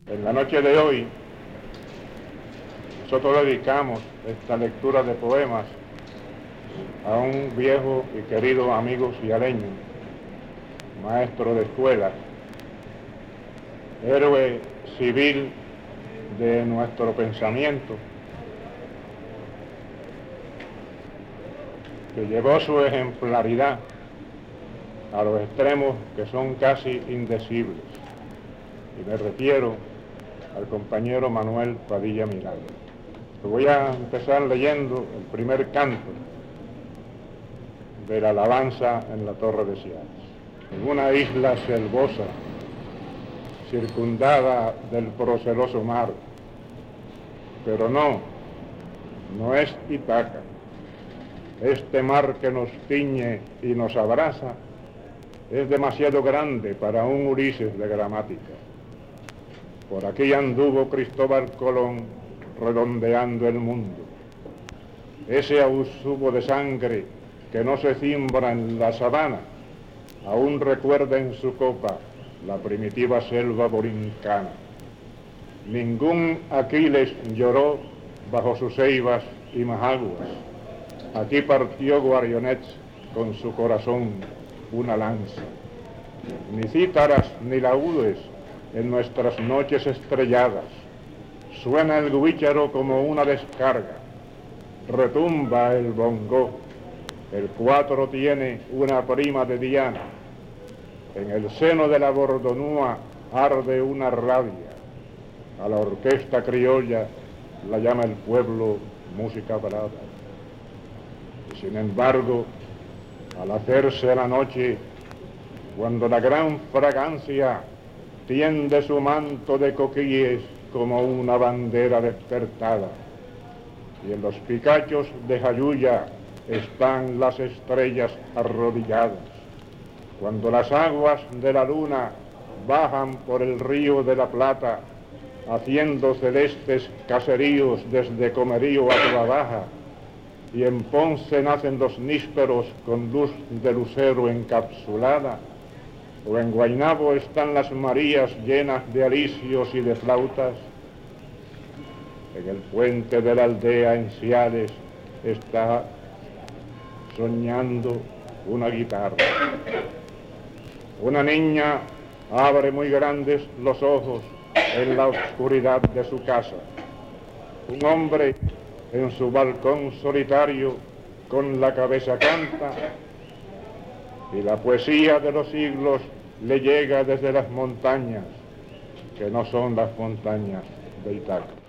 En la noche de hoy, nosotros dedicamos esta lectura de poemas a un viejo y querido amigo cialeño, maestro de escuela, héroe civil de nuestro pensamiento, que llevó su ejemplaridad a los extremos que son casi indecibles. Y me refiero al compañero Manuel Padilla Milagro. Voy a empezar leyendo el primer canto de la alabanza en la Torre de Siares. En una isla selvosa, circundada del proceloso mar, pero no es Ítaca. Este mar que nos tiñe y nos abraza es demasiado grande para un Ulises de gramática. Por aquí anduvo Cristóbal Colón redondeando el mundo. Ese ausubo de sangre que no se cimbra en la sabana, aún recuerda en su copa la primitiva selva borincana. Ningún Aquiles lloró bajo sus ceibas y majaguas. Aquí partió Guarionets con su corazón una lanza. Ni cítaras ni laúdes en nuestras noches estrelladas. Suena el guícharo como una descarga. Retumba el bongó. El cuatro tiene una prima de Diana. En el seno de la bordonúa arde una rabia. A la orquesta criolla la llama el pueblo música brava. Y sin embargo, al hacerse la noche, cuando la gran fragancia tiende su manto de coquíes como una bandera despertada, y en los picachos de Jayuya están las estrellas arrodilladas, cuando las aguas de la luna bajan por el río de la Plata, haciendo celestes caseríos desde Comerío a Toda y en Ponce nacen los nísperos con luz de lucero encapsulada, o en Guaynabo están las Marías llenas de alicios y de flautas, en el puente de la aldea en Ciales está soñando una guitarra. Una niña abre muy grandes los ojos en la oscuridad de su casa. Un hombre en su balcón solitario con la cabeza canta, y la poesía de los siglos le llega desde las montañas, que no son las montañas de Ítaca.